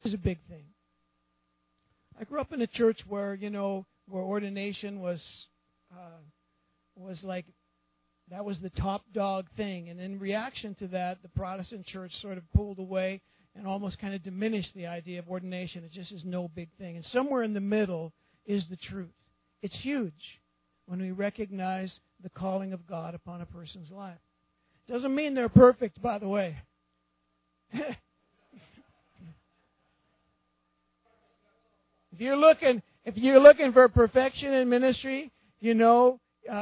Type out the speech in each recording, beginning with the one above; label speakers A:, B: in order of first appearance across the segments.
A: is a big thing. I grew up in a church where ordination was like, that was the top dog thing. And in reaction to that, the Protestant church sort of pulled away and almost kind of diminished the idea of ordination. It just is no big thing. And somewhere in the middle is the truth. It's huge when we recognize the calling of God upon a person's life. Doesn't mean they're perfect, by the way. If you're looking for perfection in ministry, don't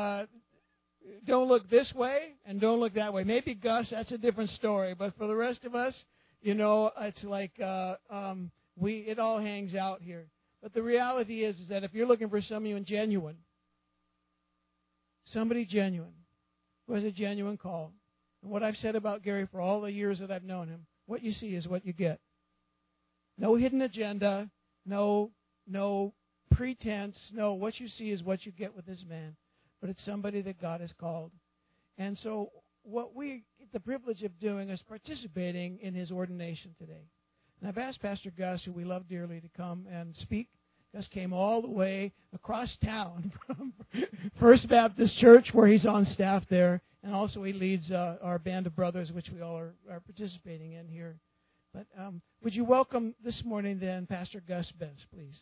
A: look this way and don't look that way. Maybe Gus, that's a different story. But for the rest of us, it's like it all hangs out here. But the reality is that if you're looking for somebody genuine, who has a genuine call, and what I've said about Gary for all the years that I've known him, what you see is what you get. No hidden agenda, no pretense, no, what you see is what you get with this man. But it's somebody that God has called. And so what we get the privilege of doing is participating in his ordination today. And I've asked Pastor Gus, who we love dearly, to come and speak. Gus came all the way across town from First Baptist Church, where he's on staff there, and also he leads our band of brothers, which we all are participating in here. But would you welcome this morning then Pastor Gus Bentz, please?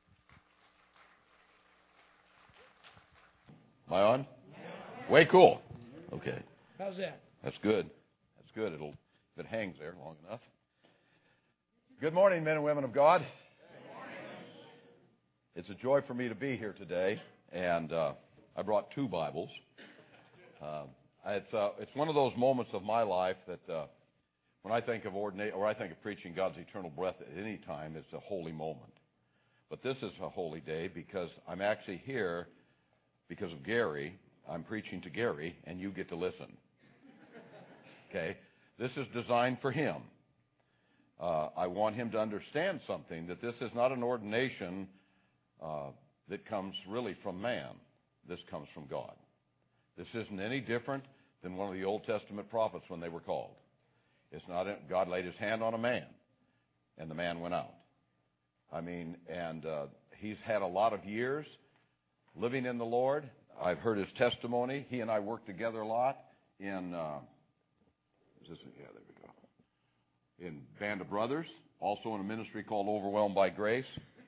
B: Am I on? Yeah. Way cool. Okay.
A: How's that?
B: That's good. That's good. If it hangs there long enough. Good morning, men and women of God. Good morning. It's a joy for me to be here today, and I brought 2 Bibles. It's one of those moments of my life that when I think of ordination, or I think of preaching God's eternal breath at any time, it's a holy moment. But this is a holy day because I'm actually here because of Gary. I'm preaching to Gary, and you get to listen. Okay? This is designed for him. I want him to understand something, that this is not an ordination that comes really from man. This comes from God. This isn't any different than one of the Old Testament prophets when they were called. It's not God laid his hand on a man, and the man went out. He's had a lot of years living in the Lord. I've heard his testimony. He and I worked together a lot in in Band of Brothers, also in a ministry called Overwhelmed by Grace.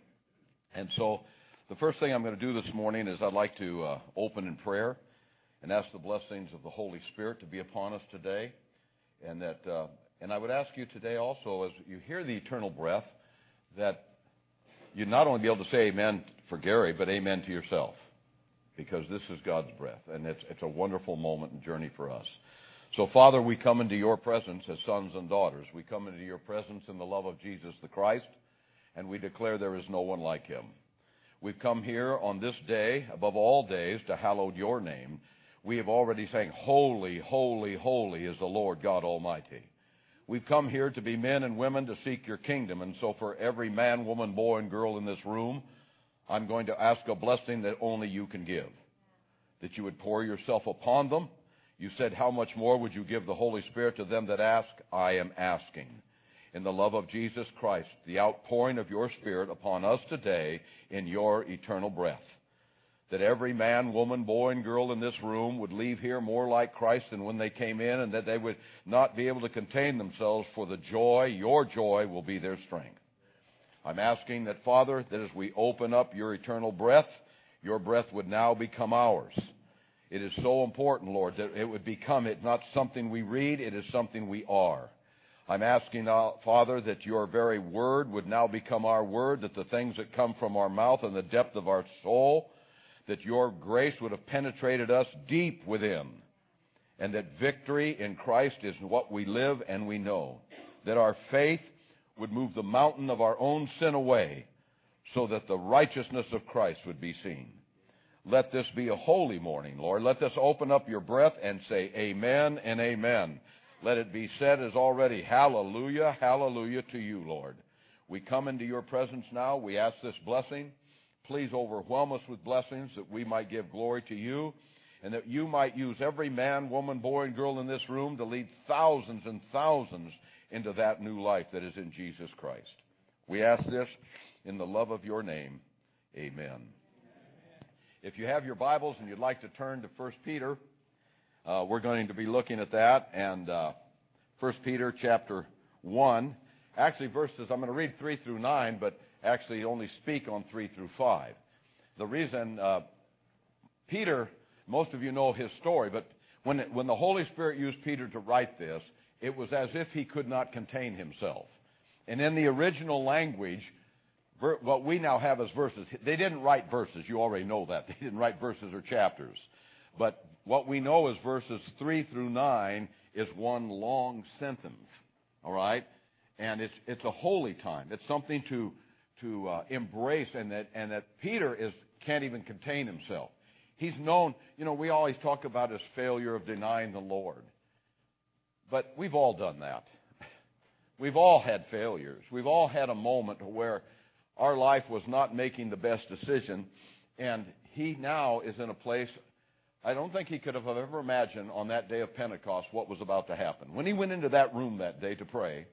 B: And so the first thing I'm going to do this morning is I'd like to open in prayer and ask the blessings of the Holy Spirit to be upon us today. And I would ask you today also, as you hear the eternal breath, that you'd not only be able to say amen for Gary, but amen to yourself, because this is God's breath, and it's a wonderful moment and journey for us. So, Father, we come into your presence as sons and daughters. We come into your presence in the love of Jesus the Christ, and we declare there is no one like him. We've come here on this day, above all days, to hallow your name. We have already sang, holy, holy, holy is the Lord God Almighty. We've come here to be men and women to seek your kingdom, and so for every man, woman, boy, and girl in this room, I'm going to ask a blessing that only you can give, that you would pour yourself upon them. You said, how much more would you give the Holy Spirit to them that ask? I am asking. In the love of Jesus Christ, the outpouring of your Spirit upon us today in your eternal breath, that every man, woman, boy, and girl in this room would leave here more like Christ than when they came in, and that they would not be able to contain themselves, for the joy, your joy, will be their strength. I'm asking that, Father, that as we open up your eternal breath, your breath would now become ours. It is so important, Lord, that it would become it not something we read, it is something we are. I'm asking now, Father, that your very word would now become our word, that the things that come from our mouth and the depth of our soul, that your grace would have penetrated us deep within, and that victory in Christ is what we live and we know, that our faith would move the mountain of our own sin away so that the righteousness of Christ would be seen. Let this be a holy morning, Lord. Let this open up your breath and say amen and amen. Let it be said as already, hallelujah, hallelujah to you, Lord. We come into your presence now. We ask this blessing. Please overwhelm us with blessings that we might give glory to you, and that you might use every man, woman, boy, and girl in this room to lead thousands and thousands into that new life that is in Jesus Christ. We ask this in the love of your name. Amen. If you have your Bibles and you'd like to turn to 1 Peter, we're going to be looking at that. And 1 Peter chapter 1, actually verses, I'm going to read 3 through 9, but actually only speak on 3 through 5. The reason, Peter, most of you know his story, but when the Holy Spirit used Peter to write this, it was as if he could not contain himself. And in the original language, what we now have as verses, they didn't write verses. You already know that. They didn't write verses or chapters. But what we know is verses 3 through 9 is one long sentence. All right? And it's a holy time. It's something to embrace, and that Peter can't even contain himself. He's known, we always talk about his failure of denying the Lord. But we've all done that. We've all had failures. We've all had a moment where our life was not making the best decision, and he now is in a place, I don't think he could have ever imagined on that day of Pentecost what was about to happen. When he went into that room that day to pray,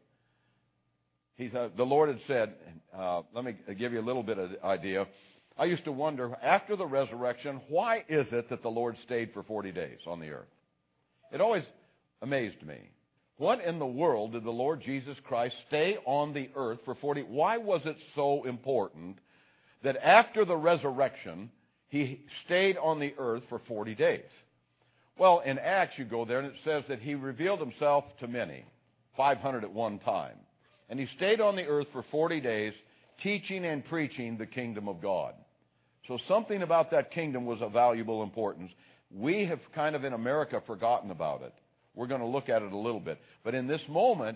B: the Lord had said, let me give you a little bit of idea. I used to wonder, after the resurrection, why is it that the Lord stayed for 40 days on the earth? It always amazed me. What in the world did the Lord Jesus Christ stay on the earth for 40? Why was it so important that after the resurrection, he stayed on the earth for 40 days? Well, in Acts, you go there, and it says that he revealed himself to many, 500 at one time. And he stayed on the earth for 40 days, teaching and preaching the kingdom of God. So something about that kingdom was of valuable importance. We have kind of in America forgotten about it. We're going to look at it a little bit. But in this moment,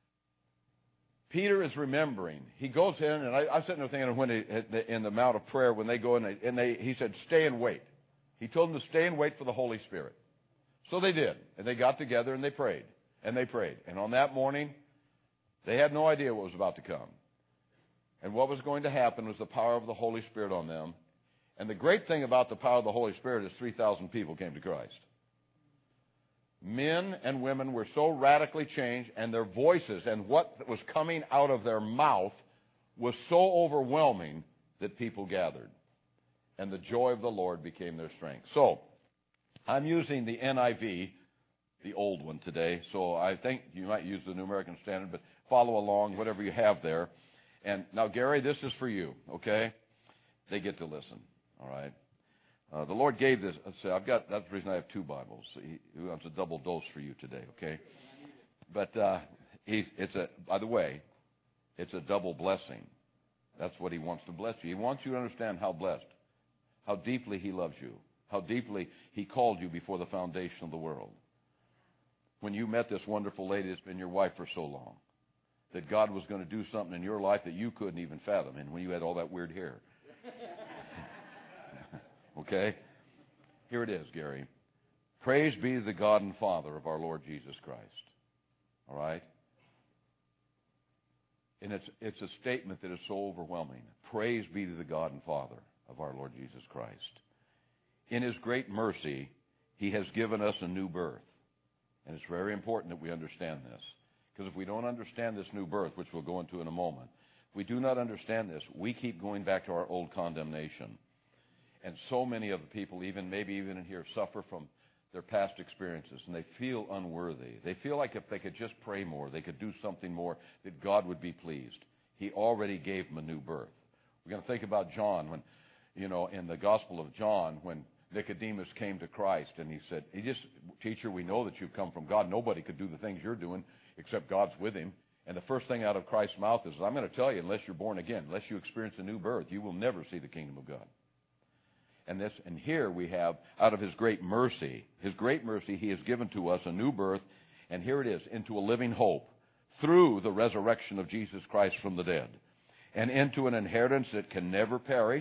B: Peter is remembering. He goes in, and I'm sitting there thinking when in the Mount of Prayer, when they go in, he said, stay and wait. He told them to stay and wait for the Holy Spirit. So they did. And they got together and they prayed. And they prayed. And on that morning, they had no idea what was about to come. And what was going to happen was the power of the Holy Spirit on them. And the great thing about the power of the Holy Spirit is 3,000 people came to Christ. Men and women were so radically changed, and their voices and what was coming out of their mouth was so overwhelming that people gathered. And the joy of the Lord became their strength. So, I'm using the NIV, the old one today, so I think you might use the New American Standard, but follow along, whatever you have there. And now, Gary, this is for you, okay? They get to listen, all right? The Lord gave this. That's the reason I have two Bibles. He wants a double dose for you today, okay? But by the way, it's a double blessing. That's what he wants to bless you. He wants you to understand how blessed, how deeply he loves you, how deeply he called you before the foundation of the world. When you met this wonderful lady that's been your wife for so long, that God was going to do something in your life that you couldn't even fathom, and when you had all that weird hair. Okay? Here it is, Gary. Praise be to the God and Father of our Lord Jesus Christ. All right? And it's a statement that is so overwhelming. Praise be to the God and Father of our Lord Jesus Christ. In his great mercy, he has given us a new birth. And it's very important that we understand this. Because if we don't understand this new birth, which we'll go into in a moment, if we do not understand this, we keep going back to our old condemnation. And so many of the people, maybe even in here, suffer from their past experiences, and they feel unworthy. They feel like if they could just pray more, they could do something more, that God would be pleased. He already gave them a new birth. We're going to think about John, when, in the Gospel of John, when Nicodemus came to Christ, and he said, Teacher, we know that you've come from God. Nobody could do the things you're doing except God's with him. And the first thing out of Christ's mouth is, I'm going to tell you, unless you're born again, unless you experience a new birth, you will never see the kingdom of God. And here we have, out of his great mercy, he has given to us a new birth, and here it is, into a living hope, through the resurrection of Jesus Christ from the dead, and into an inheritance that can never perish,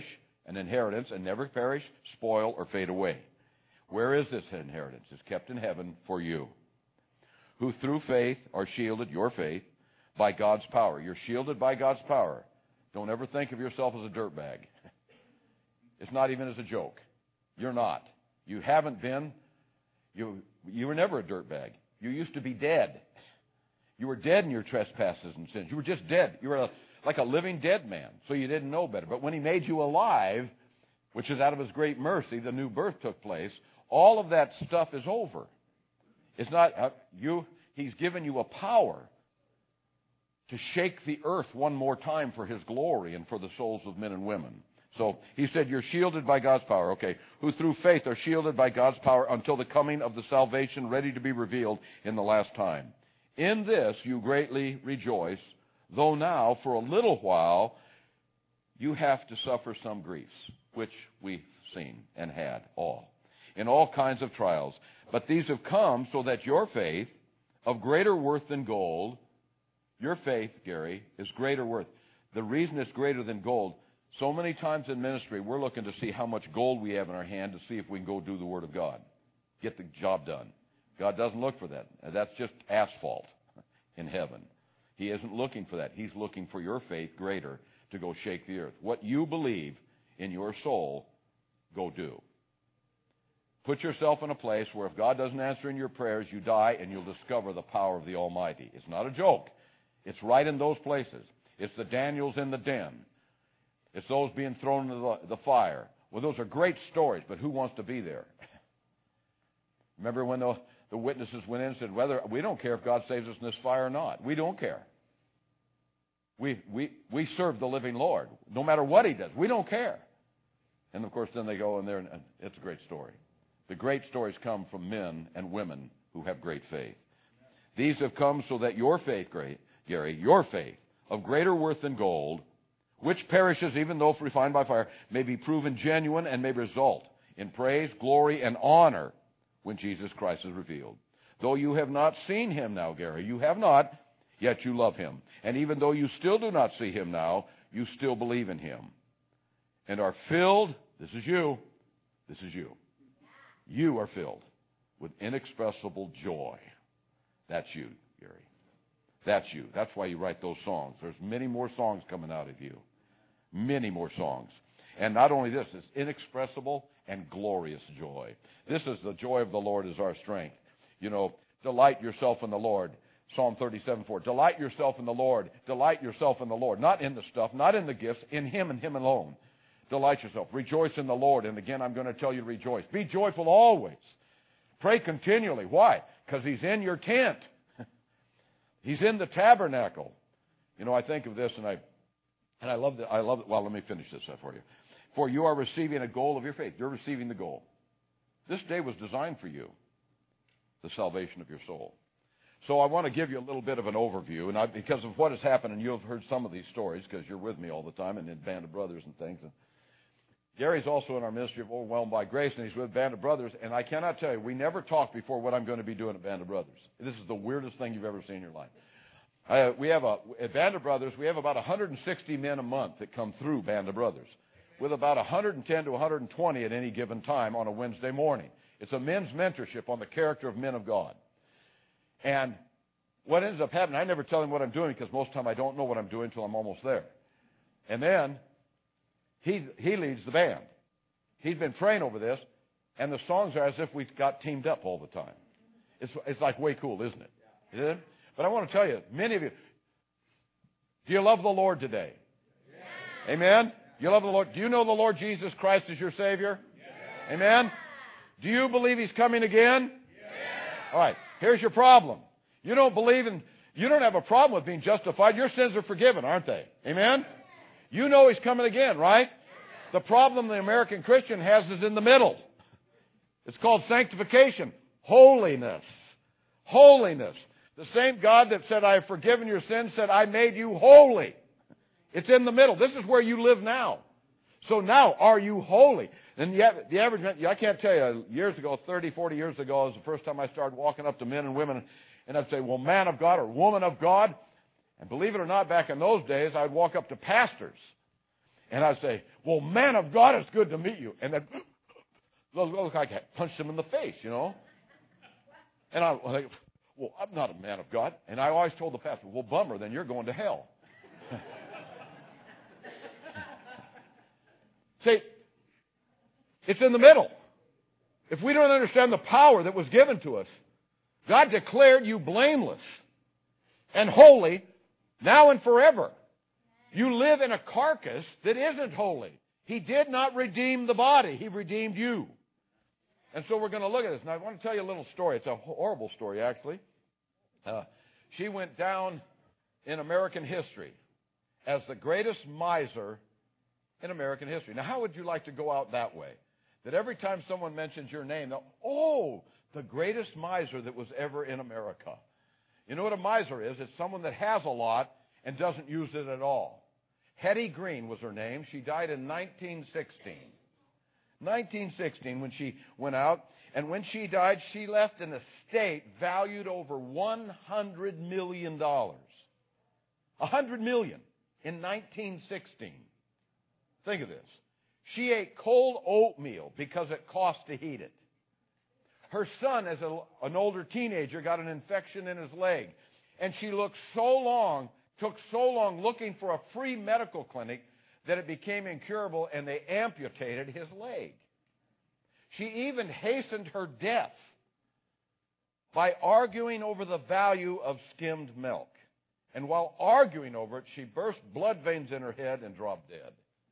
B: spoil, or fade away. Where is this inheritance? It's kept in heaven for you, who through faith are shielded, your faith, by God's power. You're shielded by God's power. Don't ever think of yourself as a dirtbag. It's not even as a joke. You're not. You haven't been. You were never a dirtbag. You used to be dead. You were dead in your trespasses and sins. You were just dead. You were like a living dead man, so you didn't know better. But when He made you alive, which is out of His great mercy, the new birth took place, all of that stuff is over. It's not He's given you a power to shake the earth one more time for His glory and for the souls of men and women. So He said, you're shielded by God's power. Okay, who through faith are shielded by God's power until the coming of the salvation ready to be revealed in the last time. In this you greatly rejoice, though now for a little while you have to suffer some griefs, which we've seen and had all, in all kinds of trials. But these have come so that your faith, of greater worth than gold, your faith, Gary, is greater worth. The reason it's greater than gold, so many times in ministry, we're looking to see how much gold we have in our hand to see if we can go do the Word of God, get the job done. God doesn't look for that. That's just asphalt in heaven. He isn't looking for that. He's looking for your faith greater to go shake the earth. What you believe in your soul, go do. Put yourself in a place where if God doesn't answer in your prayers, you die and you'll discover the power of the Almighty. It's not a joke. It's right in those places. It's the Daniels in the den. It's those being thrown into the fire. Well, those are great stories, but who wants to be there? Remember when the witnesses went in and said, we don't care if God saves us in this fire or not. We don't care. We serve the living Lord. No matter what He does, we don't care. And, of course, then they go in there, and it's a great story. The great stories come from men and women who have great faith. These have come so that your faith, Gary, your faith, of greater worth than gold, which perishes even though refined by fire, may be proven genuine and may result in praise, glory, and honor when Jesus Christ is revealed. Though you have not seen Him now, Gary, you have not, yet you love Him. And even though you still do not see Him now, you still believe in Him. And are filled, this is you. You are filled with inexpressible joy. That's you, Gary. That's you. That's why you write those songs. There's many more songs coming out of you. Many more songs. And not only this, it's inexpressible and glorious joy. This is the joy of the Lord is our strength. You know, delight yourself in the Lord. Psalm 37:4. Delight yourself in the Lord. Delight yourself in the Lord. Not in the stuff, not in the gifts, in Him and Him alone. Delight yourself. Rejoice in the Lord. And again, I'm going to tell you to rejoice. Be joyful always. Pray continually. Why? Because He's in your tent. He's in the tabernacle. You know, I think of this, and I love it. Well, let me finish this for you. For you are receiving a goal of your faith. You're receiving the goal. This day was designed for you, the salvation of your soul. So I want to give you a little bit of an overview, and because of what has happened, and you have heard some of these stories because you're with me all the time and in Band of Brothers and things. And Gary's also in our ministry of Overwhelmed by Grace, and he's with Band of Brothers. And I cannot tell you, we never talked before what I'm going to be doing at Band of Brothers. This is the weirdest thing you've ever seen in your life. At Band of Brothers, we have about 160 men a month that come through Band of Brothers, with about 110 to 120 at any given time on a Wednesday morning. It's a men's mentorship on the character of men of God. And what ends up happening, I never tell him what I'm doing because most of the time I don't know what I'm doing until I'm almost there. And then he leads the band. He's been praying over this, and the songs are as if we got teamed up all the time. It's like way cool, isn't it? Isn't it? But I want to tell you, many of you, do you love the Lord today? Yes. Amen? You love the Lord. Do you know the Lord Jesus Christ is your Savior? Yes. Amen? Do you believe He's coming again? Yes. All right. Here's your problem. You don't have a problem with being justified. Your sins are forgiven, aren't they? Amen? You know He's coming again, right? The problem the American Christian has is in the middle. It's called sanctification. Holiness. Holiness. The same God that said, I have forgiven your sins, said, I made you holy. It's in the middle. This is where you live now. So now, are you holy? And yet, the average man, I can't tell you, years ago, 30, 40 years ago, was the first time I started walking up to men and women, and I'd say, well, man of God or woman of God. And believe it or not, back in those days, I'd walk up to pastors, and I'd say, well, man of God, it's good to meet you. And they'd look like I punched them in the face, you know. And I'm like, well, I'm not a man of God. And I always told the pastor, well, bummer, then you're going to hell. See, it's in the middle. If we don't understand the power that was given to us, God declared you blameless and holy now and forever. You live in a carcass that isn't holy. He did not redeem the body. He redeemed you. And so we're going to look at this. Now, I want to tell you a little story. It's a horrible story, actually. She went down in American history as the greatest miser in American history. Now, how would you like to go out that way? That every time someone mentions your name, they'll, oh, the greatest miser that was ever in America. You know what a miser is? It's someone that has a lot and doesn't use it at all. Hetty Green was her name. She died in 1916. 1916 when she went out. And when she died, she left an estate valued over $100 million. $100 million in 1916. Think of this. She ate cold oatmeal because it cost to heat it. Her son, as an older teenager, got an infection in his leg. And she took so long looking for a free medical clinic that it became incurable and they amputated his leg. She even hastened her death by arguing over the value of skimmed milk. And while arguing over it, she burst blood veins in her head and dropped dead.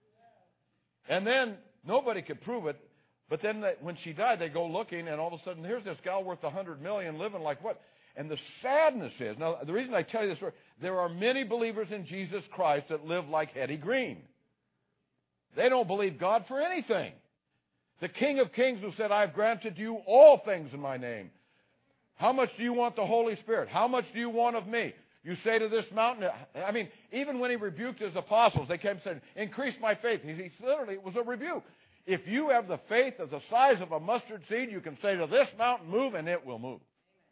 B: And then nobody could prove it, but then when she died, they go looking, and all of a sudden, here's this gal worth $100 million living like what? And the sadness is, now the reason I tell you this story, there are many believers in Jesus Christ that live like Hetty Green. They don't believe God for anything. The King of Kings who said, I've granted you all things in my name. How much do you want the Holy Spirit? How much do you want of me? You say to this mountain, I mean, even when he rebuked his apostles, they came and said, increase my faith. He literally, it was a rebuke. If you have the faith of the size of a mustard seed, you can say to this mountain, move, and it will move.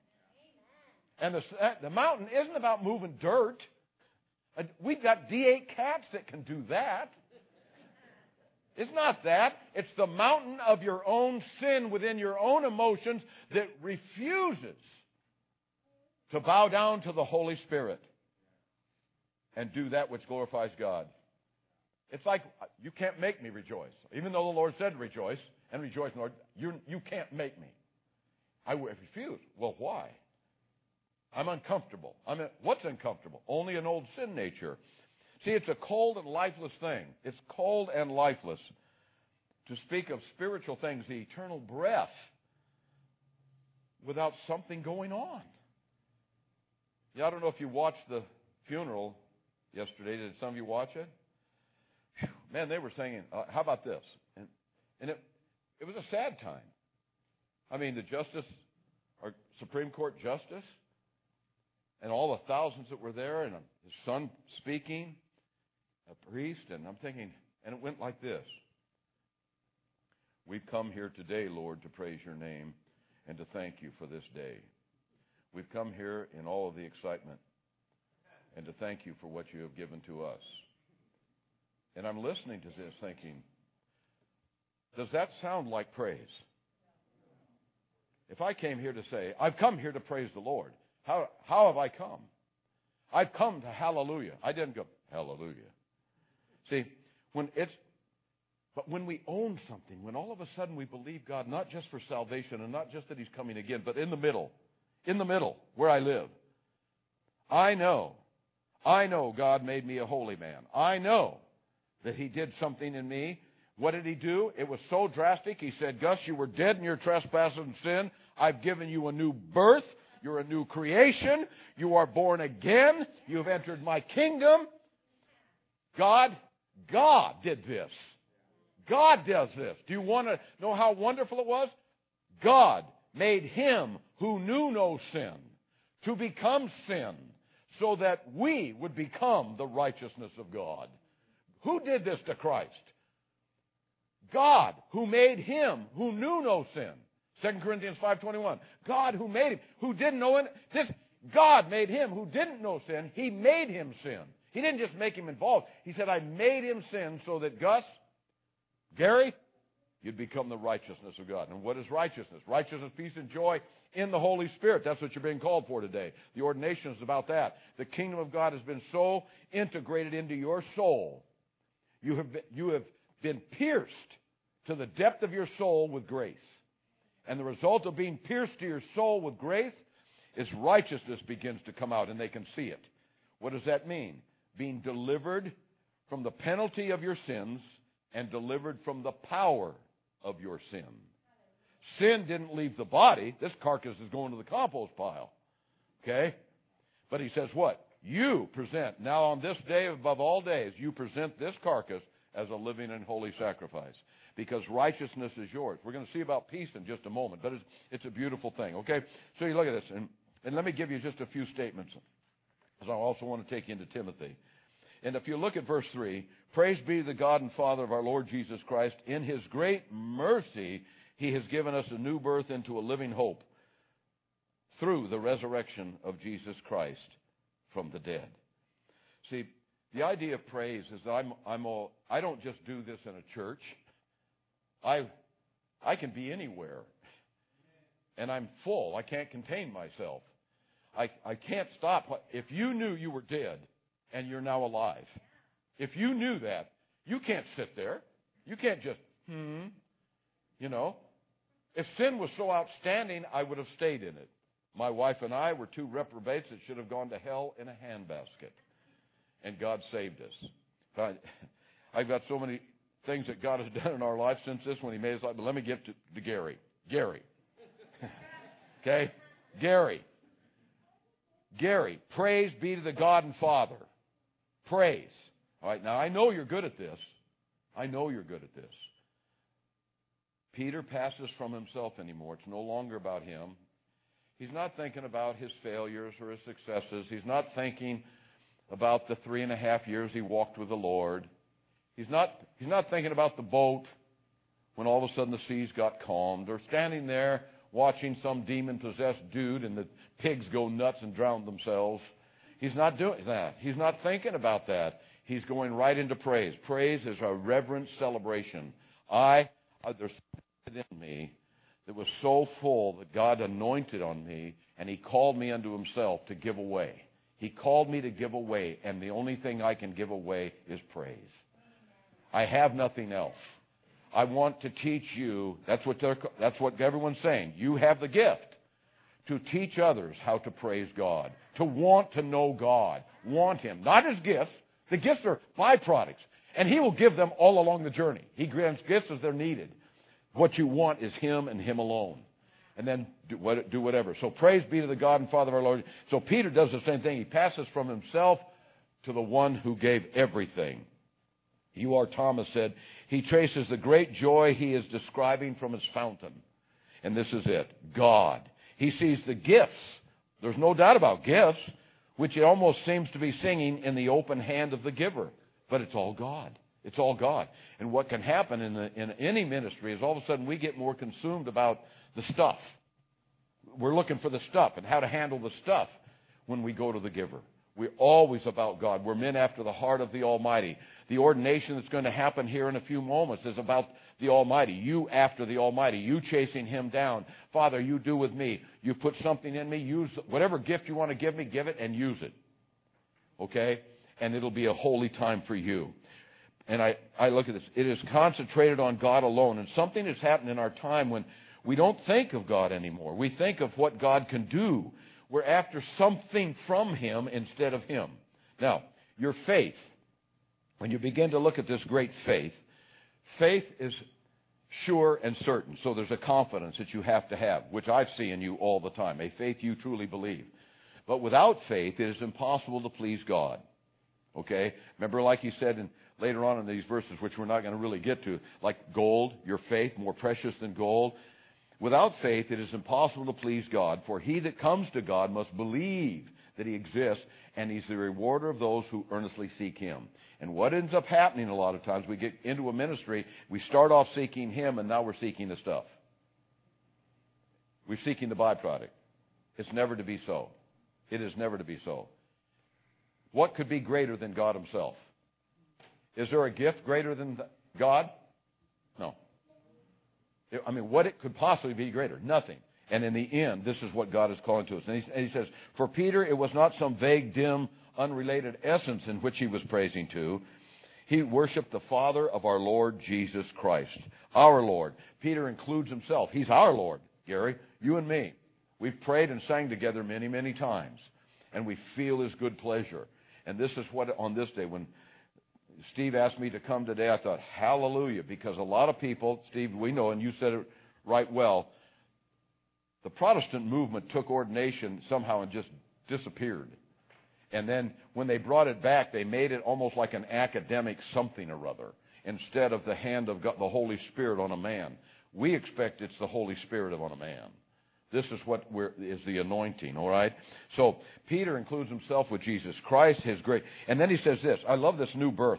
B: And the mountain isn't about moving dirt. We've got D8 cats that can do that. It's not that. It's the mountain of your own sin within your own emotions that refuses to bow down to the Holy Spirit and do that which glorifies God. It's like, you can't make me rejoice. Even though the Lord said rejoice, and rejoice in the Lord, you can't make me. I refuse. Well, why? I'm uncomfortable. What's uncomfortable? Only an old sin nature. See, it's a cold and lifeless thing. It's cold and lifeless to speak of spiritual things, the eternal breath, without something going on. Yeah, I don't know if you watched the funeral yesterday. Did some of you watch it? Whew, man, they were singing, how about this? And it was a sad time. I mean, the justice, our Supreme Court justice, and all the thousands that were there, and his son speaking, a priest, and I'm thinking, and it went like this. We've come here today, Lord, to praise your name and to thank you for this day. We've come here in all of the excitement and to thank you for what you have given to us. And I'm listening to this thinking, does that sound like praise? If I came here to say, I've come here to praise the Lord, how have I come? I've come to hallelujah. I didn't go, hallelujah. See, but when we own something, when all of a sudden we believe God, not just for salvation and not just that he's coming again, but in the middle, where I live, I know God made me a holy man. I know that he did something in me. What did he do? It was so drastic. He said, Gus, you were dead in your trespasses and sin. I've given you a new birth. You're a new creation. You are born again. You have entered my kingdom. God did this. God does this. Do you want to know how wonderful it was? God made him who knew no sin to become sin so that we would become the righteousness of God. Who did this to Christ? God, who made him who knew no sin. 2 Corinthians 5:21. God who made him, who didn't know it. God made him who didn't know sin. He made him sin. He didn't just make him involved. He said, I made him sin so that Gary, you'd become the righteousness of God. And what is righteousness? Righteousness, peace, and joy in the Holy Spirit. That's what you're being called for today. The ordination is about that. The kingdom of God has been so integrated into your soul. You have been pierced to the depth of your soul with grace. And the result of being pierced to your soul with grace is righteousness begins to come out, and they can see it. What does that mean? Being delivered from the penalty of your sins and delivered from the power of your sin. Sin didn't leave the body. This carcass is going to the compost pile. Okay? But he says what? You present, now on this day above all days, you present this carcass as a living and holy sacrifice, because righteousness is yours. We're going to see about peace in just a moment, but it's a beautiful thing, okay? So you look at this, and let me give you just a few statements, because I also want to take you into Timothy. And if you look at verse 3, praise be to the God and Father of our Lord Jesus Christ. In His great mercy, He has given us a new birth into a living hope through the resurrection of Jesus Christ from the dead. See, the idea of praise is that I don't just do this in a church. I can be anywhere, and I'm full. I can't contain myself. I can't stop. If you knew you were dead and you're now alive, if you knew that, you can't sit there. You can't just, you know. If sin was so outstanding, I would have stayed in it. My wife and I were two reprobates that should have gone to hell in a handbasket. And God saved us. I've got so many things that God has done in our life since this when He made His life. But let me get to Gary. Okay? Gary, praise be to the God and Father. Praise. All right, now I know you're good at this. Peter passes from himself anymore. It's no longer about him. He's not thinking about his failures or his successes. He's not thinking about the 3.5 years he walked with the Lord. He's not thinking about the boat when all of a sudden the seas got calmed, or standing there watching some demon-possessed dude and the pigs go nuts and drown themselves. He's not doing that. He's not thinking about that. He's going right into praise. Praise is a reverent celebration. There's something in me that was so full that God anointed on me, and He called me unto Himself to give away. He called me to give away, and the only thing I can give away is praise. I have nothing else. I want to teach you, that's what everyone's saying. You have the gift to teach others how to praise God, to want to know God, want Him, not His gifts. The gifts are byproducts, and He will give them all along the journey. He grants gifts as they're needed. What you want is Him and Him alone. And then do whatever. So praise be to the God and Father of our Lord. So Peter does the same thing. He passes from himself to the one who gave everything. U.R. Thomas said, he traces the great joy he is describing from his fountain. And this is it, God. He sees the gifts. There's no doubt about gifts, which it almost seems to be singing in the open hand of the giver. But it's all God. It's all God. And what can happen in any ministry is all of a sudden we get more consumed about the stuff. We're looking for the stuff and how to handle the stuff when we go to the giver. We're always about God. We're men after the heart of the Almighty. The ordination that's going to happen here in a few moments is about the Almighty. You after the Almighty. You chasing Him down. Father, you do with me. You put something in me. Use whatever gift you want to give me, give it and use it. Okay? And it'll be a holy time for you. And I look at this. It is concentrated on God alone. And something has happened in our time when we don't think of God anymore. We think of what God can do. We're after something from Him instead of Him. Now, your faith, when you begin to look at this great faith, faith is sure and certain. So there's a confidence that you have to have, which I see in you all the time, a faith you truly believe. But without faith, it is impossible to please God. Okay? Remember, like He said later on in these verses, which we're not going to really get to, like gold, your faith, more precious than gold. Without faith, it is impossible to please God, for he that comes to God must believe that He exists, and He's the rewarder of those who earnestly seek Him. And what ends up happening a lot of times, we get into a ministry, we start off seeking Him, and now we're seeking the stuff. We're seeking the byproduct. It's never to be so. It is never to be so. What could be greater than God Himself? Is there a gift greater than God? No. I mean, what it could possibly be greater? Nothing. And in the end, this is what God is calling to us. And he says, for Peter, it was not some vague, dim, unrelated essence in which he was praising to. He worshiped the Father of our Lord Jesus Christ. Our Lord. Peter includes himself. He's our Lord, Gary. You and me. We've prayed and sang together many, many times. And we feel His good pleasure. And this is what, on this day, when Steve asked me to come today, I thought, hallelujah, because a lot of people, Steve, we know, and you said it right well, the Protestant movement took ordination somehow and just disappeared. And then when they brought it back, they made it almost like an academic something or other instead of the hand of God, the Holy Spirit on a man. We expect it's the Holy Spirit on a man. This is what is the anointing, all right? So Peter includes himself with Jesus Christ, his great. And then he says this. I love this new birth.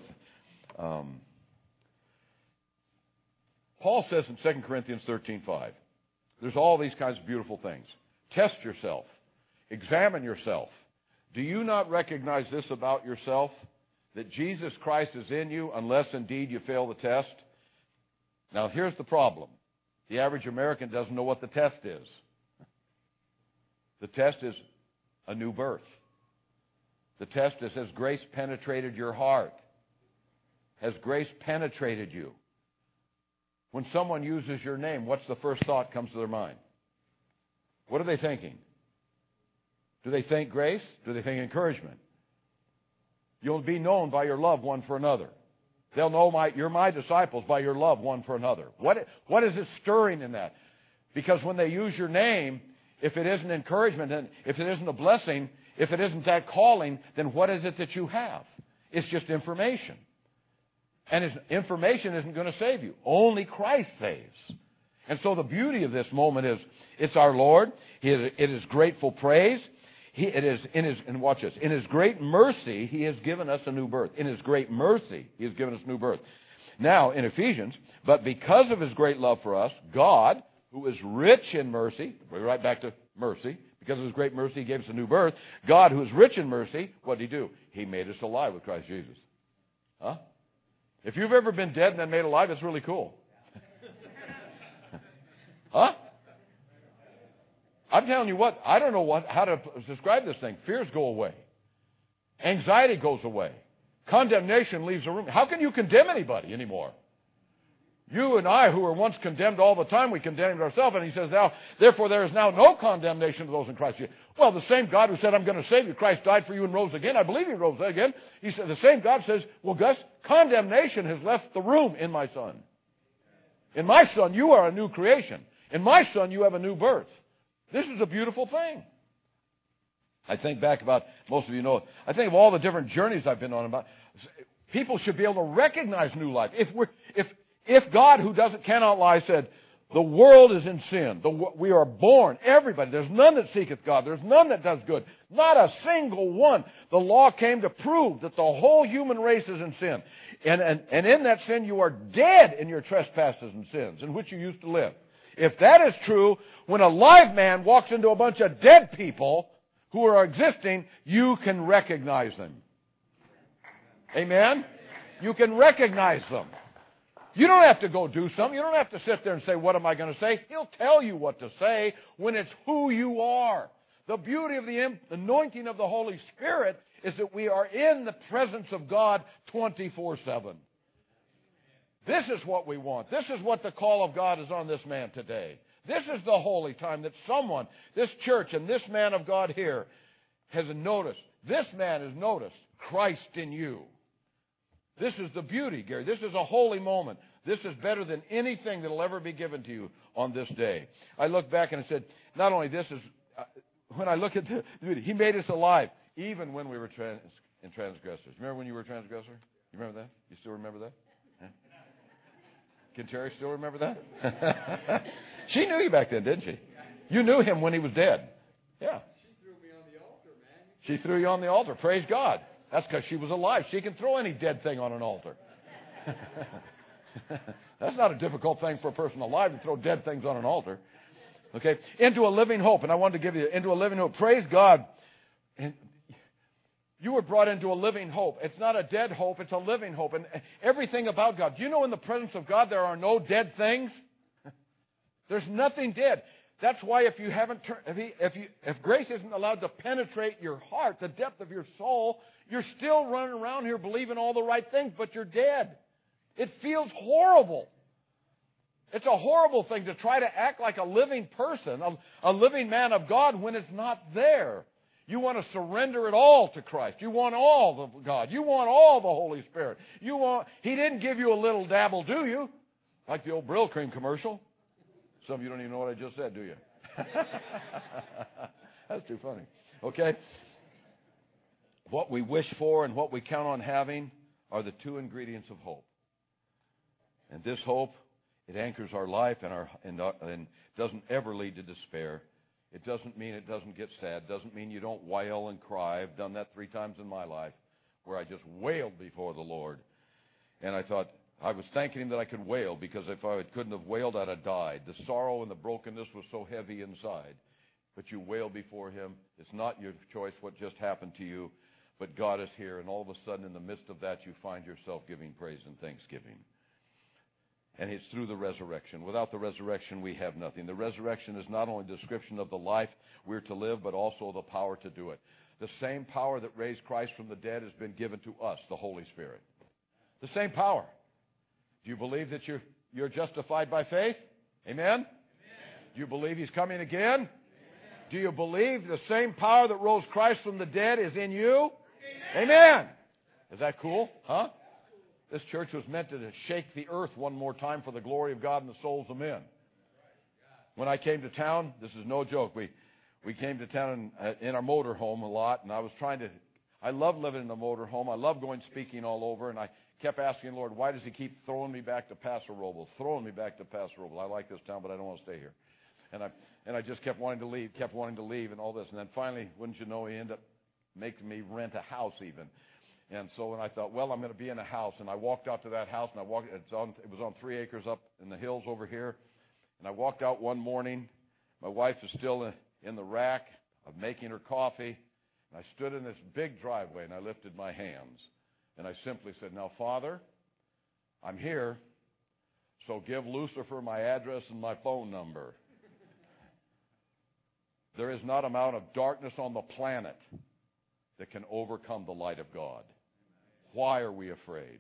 B: Paul says in 2 Corinthians 13:5, there's all these kinds of beautiful things. Test yourself. Examine yourself. Do you not recognize this about yourself? That Jesus Christ is in you unless indeed you fail the test? Now here's the problem. The average American doesn't know what the test is. The test is a new birth. The test is, has grace penetrated your heart? Has grace penetrated you? When someone uses your name, what's the first thought comes to their mind? What are they thinking? Do they think grace? Do they think encouragement? You'll be known by your love one for another. They'll know you're my disciples by your love one for another. What is it stirring in that? Because when they use your name, if it isn't encouragement, and if it isn't a blessing, if it isn't that calling, then what is it that you have? It's just information. And information isn't going to save you. Only Christ saves. And so the beauty of this moment is, it's our Lord. It is grateful praise. And watch this. In His great mercy, He has given us a new birth. In His great mercy, He has given us new birth. Now, in Ephesians, but because of His great love for us, God, who is rich in mercy, we're right back to mercy, because of His great mercy, He gave us a new birth. God, who is rich in mercy, what did He do? He made us alive with Christ Jesus. Huh? If you've ever been dead and then made alive, it's really cool. Huh? I'm telling you what, I don't know how to describe this thing. Fears go away. Anxiety goes away. Condemnation leaves the room. How can you condemn anybody anymore? You and I, who were once condemned all the time, we condemned ourselves. And He says, now, therefore there is now no condemnation to those in Christ Jesus. Well, the same God who said, I'm going to save you, Christ died for you and rose again. I believe He rose again. He said, the same God says, well, Gus, condemnation has left the room in my Son. In my Son, you are a new creation. In my Son, you have a new birth. This is a beautiful thing. I think back about, most of you know, I think of all the different journeys I've been on about. People should be able to recognize new life. If God, who cannot lie, said, the world is in sin. We are born, everybody. There's none that seeketh God. There's none that does good. Not a single one. The law came to prove that the whole human race is in sin. And in that sin, you are dead in your trespasses and sins in which you used to live. If that is true, when a live man walks into a bunch of dead people who are existing, you can recognize them. Amen? You can recognize them. You don't have to go do something. You don't have to sit there and say, what am I going to say? He'll tell you what to say when it's who you are. The beauty of the anointing of the Holy Spirit is that we are in the presence of God 24/7. This is what we want. This is what the call of God is on this man today. This is the holy time that someone, this church and this man of God here, has noticed. This man has noticed Christ in you. This is the beauty, Gary. This is a holy moment. This is better than anything that will ever be given to you on this day. I look back and I said, not only this is, when I look at the beauty, He made us alive, even when we were transgressors. Remember when you were a transgressor? You remember that? You still remember that? Yeah. Can Terry still remember that? She knew you back then, didn't she? You knew him when he was dead. Yeah.
C: She threw me on the altar, man.
B: She threw you on the altar. Praise God. That's because she was alive. She can throw any dead thing on an altar. That's not a difficult thing for a person alive to throw dead things on an altar. Okay? Into a living hope. And I wanted to give you into a living hope. Praise God. And you were brought into a living hope. It's not a dead hope. It's a living hope. And everything about God. Do you know in the presence of God there are no dead things? There's nothing dead. That's why if you haven't if grace isn't allowed to penetrate your heart, the depth of your soul, you're still running around here believing all the right things, but you're dead. It feels horrible. It's a horrible thing to try to act like a living person, a living man of God when it's not there. You want to surrender it all to Christ. You want all of God. You want all the Holy Spirit. He didn't give you a little dabble, do you? Like the old Brill Cream commercial. Some of you don't even know what I just said, do you? That's too funny. Okay? What we wish for and what we count on having are the two ingredients of hope. And this hope, it anchors our life and doesn't ever lead to despair. It doesn't mean it doesn't get sad. It doesn't mean you don't wail and cry. I've done that 3 times in my life where I just wailed before the Lord. And I thought, I was thanking Him that I could wail, because if I couldn't have wailed, I'd have died. The sorrow and the brokenness was so heavy inside. But you wail before Him. It's not your choice what just happened to you, but God is here. And all of a sudden, in the midst of that, you find yourself giving praise and thanksgiving. And it's through the resurrection. Without the resurrection, we have nothing. The resurrection is not only a description of the life we're to live, but also the power to do it. The same power that raised Christ from the dead has been given to us, the Holy Spirit. The same power. Do you believe that you're justified by faith? Amen? Amen. Do you believe He's coming again? Amen. Do you believe the same power that rose Christ from the dead is in you? Amen. Amen. Is that cool? Huh? This church was meant to shake the earth one more time for the glory of God and the souls of men. When I came to town, this is no joke, we came to town in our motor home a lot, and I love living in the motor home. I love going speaking all over, and I kept asking the Lord, why does He keep throwing me back to Paso Robles, I like this town, but I don't want to stay here. And I just kept wanting to leave and all this. And then finally, wouldn't you know, He ended up making me rent a house even. And so when I thought, well, I'm going to be in a house, and I walked out to that house, and it was on 3 acres up in the hills over here. And I walked out one morning. My wife was still in the rack of making her coffee. And I stood in this big driveway, and I lifted my hands. And I simply said, now, Father, I'm here, so give Lucifer my address and my phone number. There is not an amount of darkness on the planet that can overcome the light of God. Why are we afraid?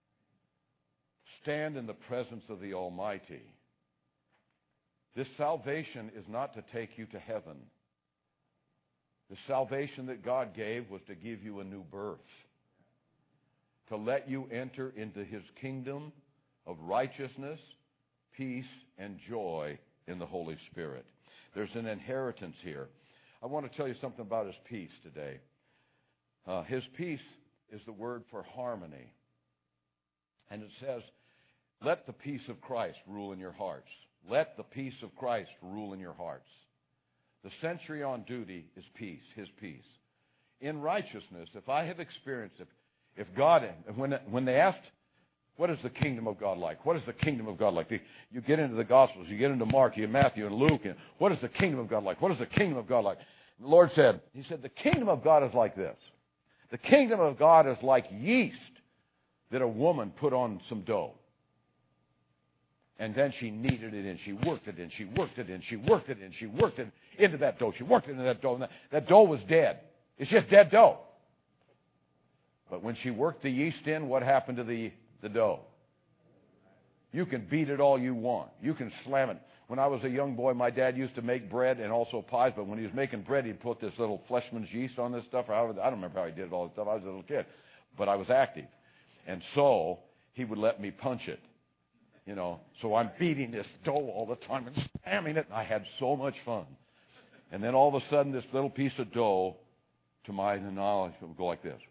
B: Stand in the presence of the Almighty. This salvation is not to take you to heaven. The salvation that God gave was to give you a new birth, to let you enter into His kingdom of righteousness, peace, and joy in the Holy Spirit. There's an inheritance here. I want to tell you something about His peace today. His peace is the word for harmony. And it says, let the peace of Christ rule in your hearts. Let the peace of Christ rule in your hearts. The sentry on duty is peace, His peace. In righteousness, if I have experienced it, if God, when they asked, what is the kingdom of God like? What is the kingdom of God like? You get into the Gospels, you get into Mark, you get Matthew and Luke, and what is the kingdom of God like? What is the kingdom of God like? The Lord said, He said, the kingdom of God is like this. The kingdom of God is like yeast that a woman put on some dough. And then she kneaded it in. She worked it in. She worked it in. She worked it in. She worked it into that dough. She worked it into that dough. And that dough was dead. It's just dead dough. But when she worked the yeast in, what happened to the dough? You can beat it all you want. You can slam it. When I was a young boy, my dad used to make bread and also pies, but when he was making bread, he'd put this little Fleshman's yeast on this stuff. I don't remember how he did it all this stuff. I was a little kid. But I was active. And so he would let me punch it. You know, so I'm beating this dough all the time and spamming it. And I had so much fun. And then all of a sudden, this little piece of dough, to my knowledge, would go like this.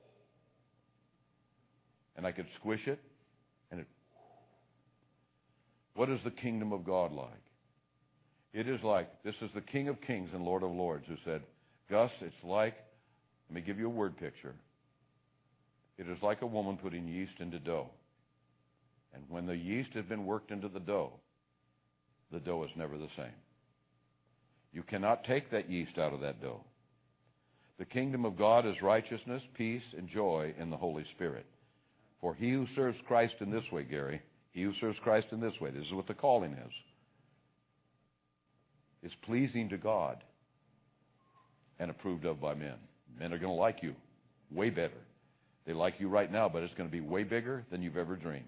B: And I could squish it, and it. What is the kingdom of God like? It is like, this is the King of Kings and Lord of Lords who said, Gus, it's like, let me give you a word picture. It is like a woman putting yeast into dough. And when the yeast has been worked into the dough is never the same. You cannot take that yeast out of that dough. The kingdom of God is righteousness, peace, and joy in the Holy Spirit. For he who serves Christ in this way, Gary, he who serves Christ in this way, this is what the calling is pleasing to God and approved of by men. Men are going to like you way better. They like you right now, but it's going to be way bigger than you've ever dreamed.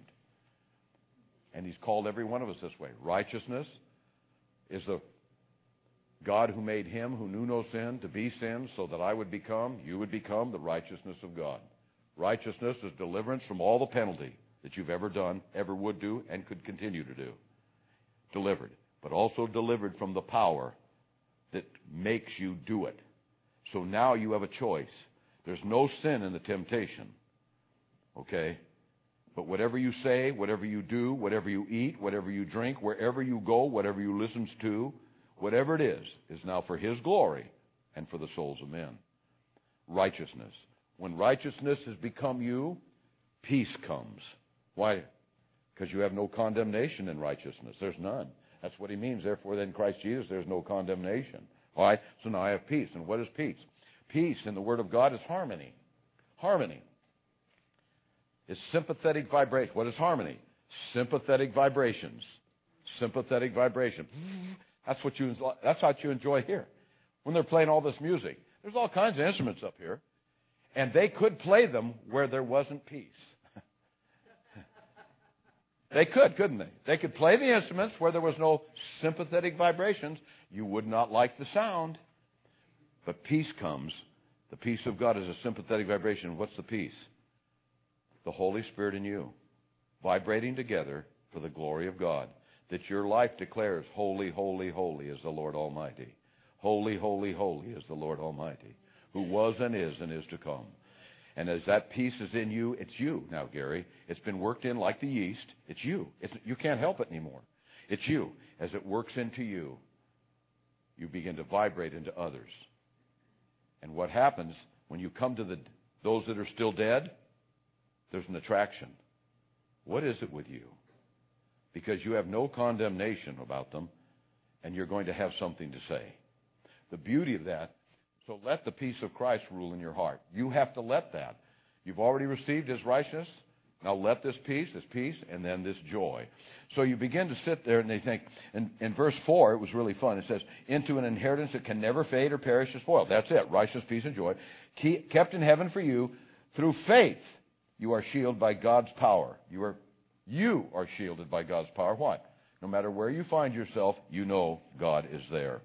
B: And He's called every one of us this way. Righteousness is God who made him who knew no sin to be sin so that you would become the righteousness of God. Righteousness is deliverance from all the penalty that you've ever done, ever would do, and could continue to do. Delivered. But also delivered from the power that makes you do it. So now you have a choice. There's no sin in the temptation. Okay? But whatever you say, whatever you do, whatever you eat, whatever you drink, wherever you go, whatever you listen to, whatever it is now for His glory and for the souls of men. Righteousness. When righteousness has become you, peace comes. Why? Because you have no condemnation in righteousness. There's none. That's what he means. Therefore, then in Christ Jesus, there's no condemnation. All right? So now I have peace. And what is peace? Peace in the Word of God is harmony. Harmony is sympathetic vibration. What is harmony? Sympathetic vibrations. Sympathetic vibration. That's what you enjoy here. When they're playing all this music, there's all kinds of instruments up here, and they could play them where there wasn't peace. They could, couldn't they? They could play the instruments where there was no sympathetic vibrations. You would not like the sound. But peace comes. The peace of God is a sympathetic vibration. What's the peace? The Holy Spirit in you, vibrating together for the glory of God. That your life declares, holy, holy, holy is the Lord Almighty. Holy, holy, holy is the Lord Almighty, who was and is to come. And as that peace is in you, it's you now, Gary. It's been worked in like the yeast. It's you. You can't help it anymore. It's you. As it works into you, you begin to vibrate into others. And what happens when you come to those that are still dead? There's an attraction. What is it with you? Because you have no condemnation about them, and you're going to have something to say. The beauty of that, so let the peace of Christ rule in your heart. You have to let that. You've already received His righteousness. Now let this peace, and then this joy. So you begin to sit there and they think, in verse 4, it was really fun. It says, into an inheritance that can never fade or perish or spoil. That's it. Righteousness, peace, and joy. Kept in heaven for you through faith. You are shielded by God's power. You are shielded by God's power. Why? No matter where you find yourself, you know God is there.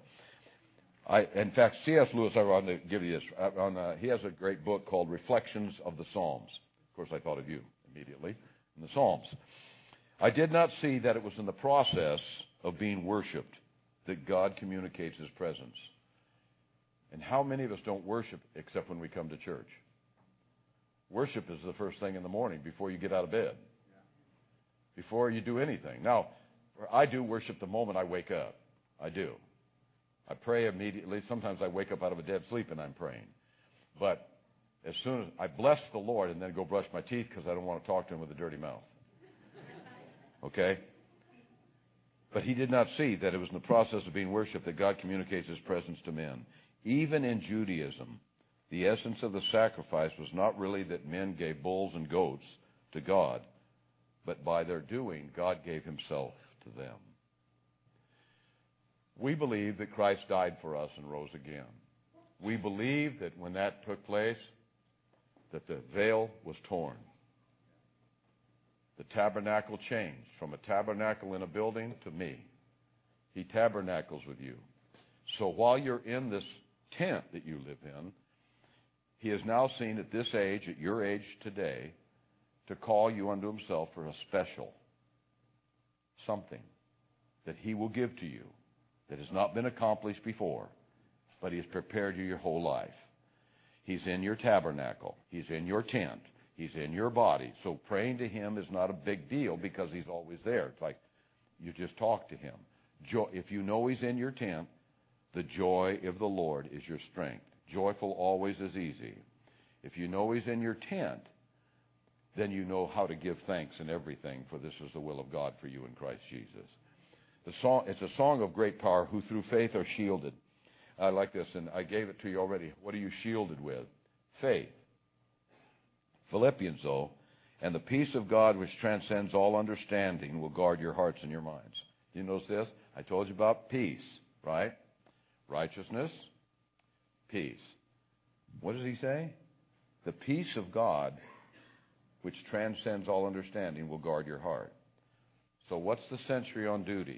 B: In fact, C.S. Lewis, I want to give you this. He has a great book called Reflections of the Psalms. Of course, I thought of you immediately in the Psalms. I did not see that it was in the process of being worshipped that God communicates His presence. And how many of us don't worship except when we come to church? Worship is the first thing in the morning before you get out of bed, before you do anything. Now, I do worship the moment I wake up. I do. I pray immediately. Sometimes I wake up out of a dead sleep and I'm praying. But as soon as I bless the Lord and then go brush my teeth because I don't want to talk to Him with a dirty mouth. Okay? But he did not see that it was in the process of being worshipped that God communicates His presence to men. Even in Judaism, the essence of the sacrifice was not really that men gave bulls and goats to God, but by their doing, God gave Himself to them. We believe that Christ died for us and rose again. We believe that when that took place, that the veil was torn. The tabernacle changed from a tabernacle in a building to me. He tabernacles with you. So while you're in this tent that you live in, He is now seen at this age, at your age today, to call you unto Himself for a special something that He will give to you that has not been accomplished before, but He has prepared you your whole life. He's in your tabernacle. He's in your tent. He's in your body. So praying to Him is not a big deal because He's always there. It's like you just talk to Him. If you know He's in your tent, the joy of the Lord is your strength. Joyful always is easy. If you know He's in your tent, then you know how to give thanks in everything, for this is the will of God for you in Christ Jesus. It's a song of great power, who through faith are shielded. I like this, and I gave it to you already. What are you shielded with? Faith. Philippians, though, and the peace of God which transcends all understanding will guard your hearts and your minds. Do you notice this? I told you about peace, right? Righteousness, peace. What does he say? The peace of God which transcends all understanding will guard your heart. So what's the sentry on duty?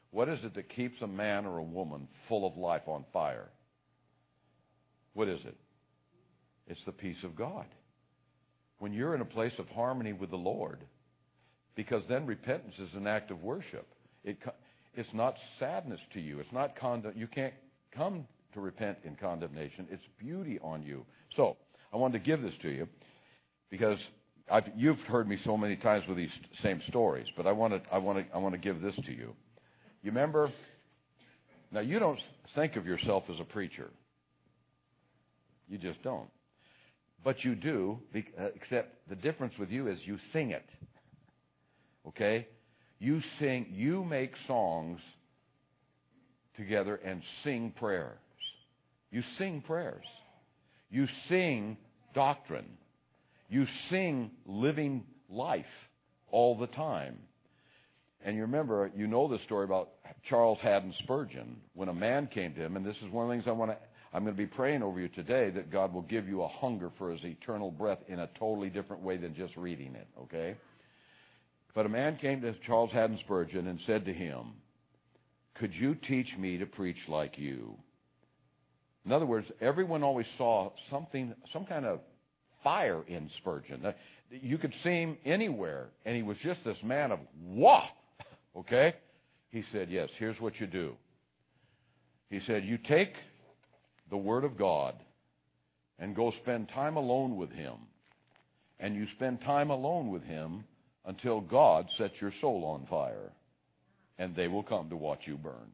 B: What is it that keeps a man or a woman full of life on fire? What is it? It's the peace of God. When you're in a place of harmony with the Lord, because then repentance is an act of worship. It's not sadness to you. It's not you can't come to repent in condemnation. It's beauty on you. So I wanted to give this to you because you've heard me so many times with these same stories, but I want to give this to you. You remember? Now you don't think of yourself as a preacher. You just don't. But you do, except the difference with you is you sing it. Okay? You sing, you make songs together and sing prayers. You sing prayers. You sing doctrine. You sing living life all the time. And you remember, you know the story about Charles Haddon Spurgeon, when a man came to him, and this is one of the things I'm going to be praying over you today, that God will give you a hunger for His eternal breath in a totally different way than just reading it, okay? But a man came to Charles Haddon Spurgeon and said to him, "Could you teach me to preach like you?" In other words, everyone always saw some kind of fire in Spurgeon. You could see him anywhere, and he was just this man of wah, okay? He said, yes, here's what you do. He said, you take the Word of God and go spend time alone with Him. And you spend time alone with Him until God sets your soul on fire. And they will come to watch you burn.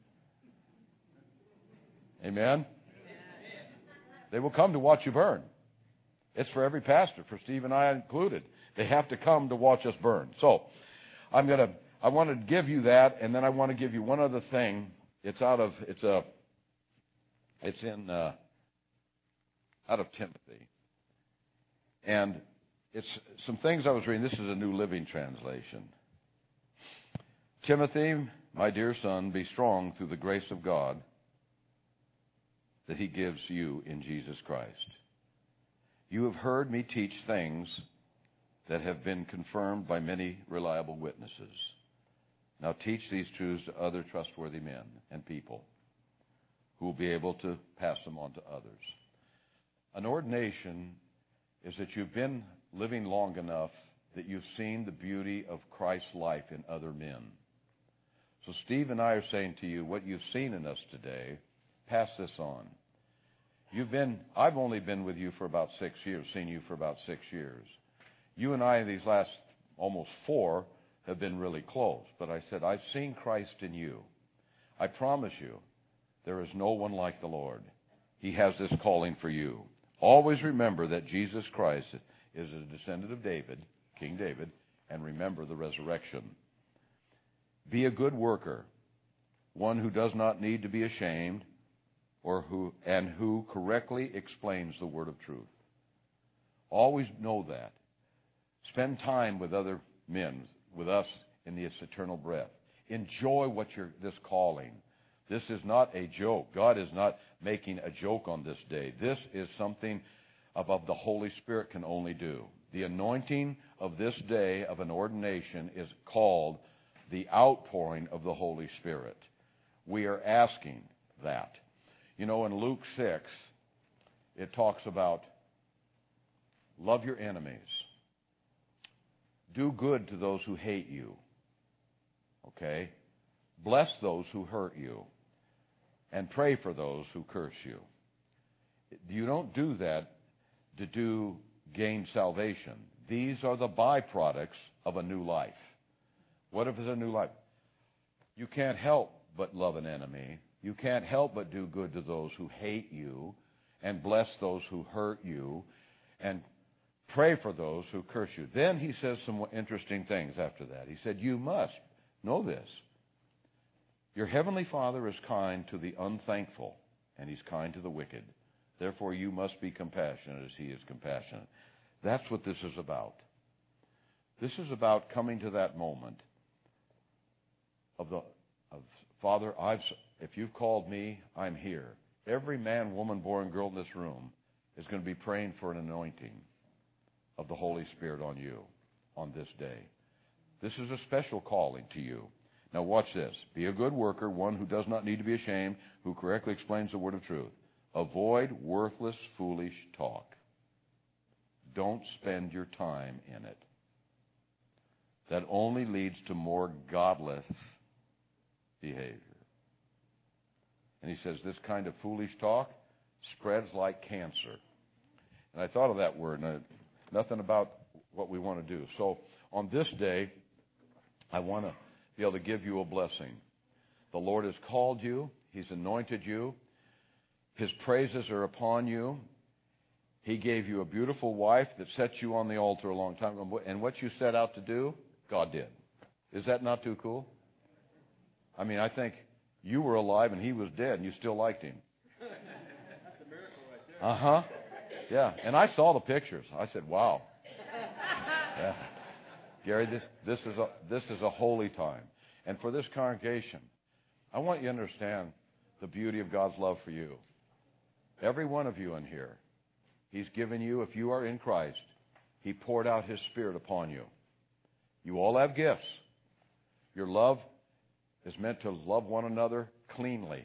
B: Amen? They will come to watch you burn. It's for every pastor, for Steve and I included. They have to come to watch us burn. So, I want to give you that, and then I want to give you one other thing. It's out of Timothy. And it's some things I was reading. This is a New Living Translation. Timothy, my dear son, be strong through the grace of God that He gives you in Jesus Christ. You have heard me teach things that have been confirmed by many reliable witnesses. Now teach these truths to other trustworthy men and people who will be able to pass them on to others. An ordination is that you've been living long enough that you've seen the beauty of Christ's life in other men. So Steve and I are saying to you, what you've seen in us today, pass this on. I've only been with you for about 6 years, seen you for about 6 years. You and I, these last almost 4, have been really close. But I said, I've seen Christ in you. I promise you, there is no one like the Lord. He has this calling for you. Always remember that Jesus Christ is a descendant of David, King David, and remember the resurrection. Be a good worker, one who does not need to be ashamed, who correctly explains the word of truth. Always know that. Spend time with other men, with us in this eternal breath. Enjoy this calling. This is not a joke. God is not making a joke on this day. This is something above the Holy Spirit can only do. The anointing of this day of an ordination is called the outpouring of the Holy Spirit. We are asking that. You know, in Luke 6, it talks about love your enemies. Do good to those who hate you. Okay? Bless those who hurt you. And pray for those who curse you. You don't do that to gain salvation. These are the byproducts of a new life. What if it's a new life? You can't help but love an enemy. You can't help but do good to those who hate you, and bless those who hurt you, and pray for those who curse you. Then he says some interesting things after that. He said, you must know this. Your heavenly Father is kind to the unthankful, and He's kind to the wicked. Therefore, you must be compassionate as He is compassionate. That's what this is about. This is about coming to that moment of Father, if you've called me, I'm here. Every man, woman, boy, and girl in this room is going to be praying for an anointing of the Holy Spirit on you on this day. This is a special calling to you. Now watch this. Be a good worker, one who does not need to be ashamed, who correctly explains the word of truth. Avoid worthless, foolish talk. Don't spend your time in it. That only leads to more godless behavior. And he says this kind of foolish talk spreads like cancer. And I thought of that word, and nothing about what we want to do. So on this day, I want to be able to give you a blessing. The Lord has called you. He's anointed you. His praises are upon you. He gave you a beautiful wife that set you on the altar a long time ago. And what you set out to do, God did. Is that not too cool? I mean, I think you were alive and he was dead and you still liked him.
C: That's a miracle right there.
B: Uh-huh. Yeah. And I saw the pictures. I said, wow. Yeah. Gary, this is a holy time. And for this congregation, I want you to understand the beauty of God's love for you. Every one of you in here, He's given you, if you are in Christ, He poured out His Spirit upon you. You all have gifts. Your love is meant to love one another cleanly.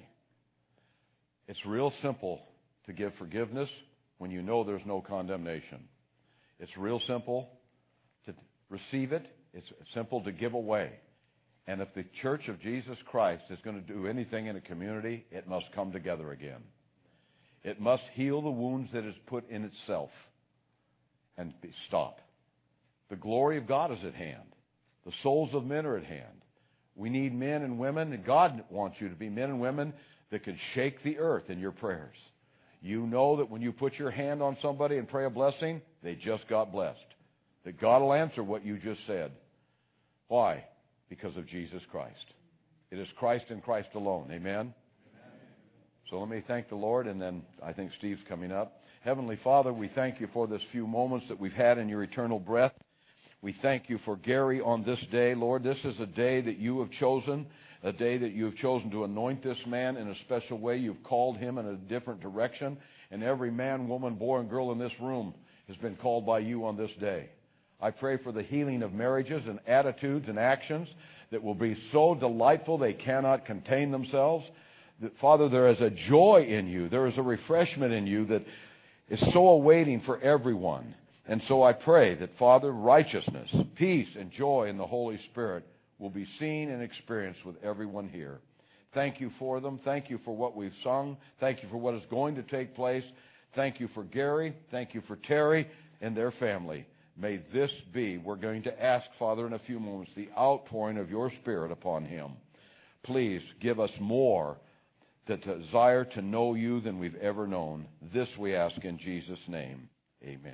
B: It's real simple to give forgiveness when you know there's no condemnation. It's real simple to receive it. It's simple to give away. And if the Church of Jesus Christ is going to do anything in a community, it must come together again. It must heal the wounds that it's put in itself and stop. The glory of God is at hand. The souls of men are at hand. We need men and women, and God wants you to be men and women that can shake the earth in your prayers. You know that when you put your hand on somebody and pray a blessing, they just got blessed. That God will answer what you just said. Why? Because of Jesus Christ. It is Christ and Christ alone. Amen? So let me thank the Lord, and then I think Steve's coming up. Heavenly Father, we thank you for this few moments that we've had in your eternal breath. We thank you for Gary on this day. Lord, this is a day that you have chosen, a day that you have chosen to anoint this man in a special way. You've called him in a different direction, and every man, woman, boy, and girl in this room has been called by you on this day. I pray for the healing of marriages and attitudes and actions that will be so delightful they cannot contain themselves. That, Father, there is a joy in you. There is a refreshment in you that is so awaiting for everyone. And so I pray that, Father, righteousness, peace, and joy in the Holy Spirit will be seen and experienced with everyone here. Thank you for them. Thank you for what we've sung. Thank you for what is going to take place. Thank you for Gary. Thank you for Terry and their family. May this be, we're going to ask, Father, in a few moments, the outpouring of your Spirit upon him. Please give us more the desire to know you than we've ever known. This we ask in Jesus' name. Amen.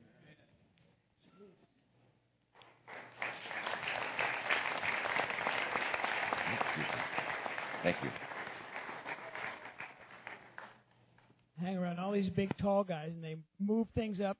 B: Thank you.
A: Hang around all these big, tall guys, and they move things up,